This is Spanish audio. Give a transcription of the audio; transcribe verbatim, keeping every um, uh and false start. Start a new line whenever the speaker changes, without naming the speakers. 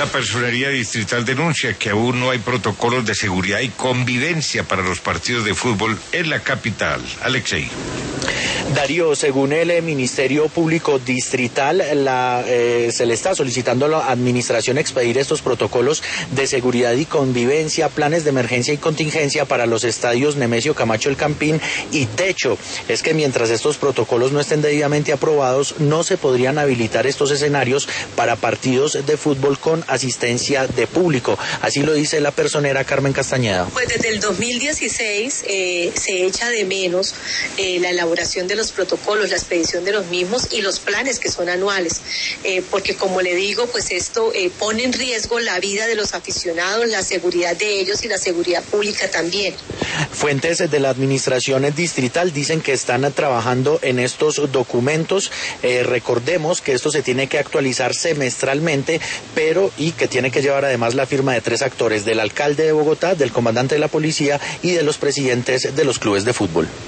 La Personería Distrital denuncia que aún no hay protocolos de seguridad y convivencia para los partidos de fútbol en la capital. Alexei.
Darío, según el Ministerio Público Distrital, la, eh, se le está solicitando a la administración expedir estos protocolos de seguridad y convivencia, planes de emergencia y contingencia para los estadios Nemesio Camacho El Campín y Techo. Es que mientras estos protocolos no estén debidamente aprobados, no se podrían habilitar estos escenarios para partidos de fútbol con asistencia de público. Así lo dice la personera Carmen Castañeda.
Pues desde el dos mil dieciséis eh, se echa de menos eh, la elaboración de los protocolos, la expedición de los mismos y los planes que son anuales, eh, porque como le digo, pues esto eh, pone en riesgo la vida de los aficionados, la seguridad de ellos y la seguridad pública también.
Fuentes de la administración distrital dicen que están trabajando en estos documentos. Eh, recordemos que esto se tiene que actualizar semestralmente, pero y que tiene que llevar además la firma de tres actores, del alcalde de Bogotá, del comandante de la policía y de los presidentes de los clubes de fútbol.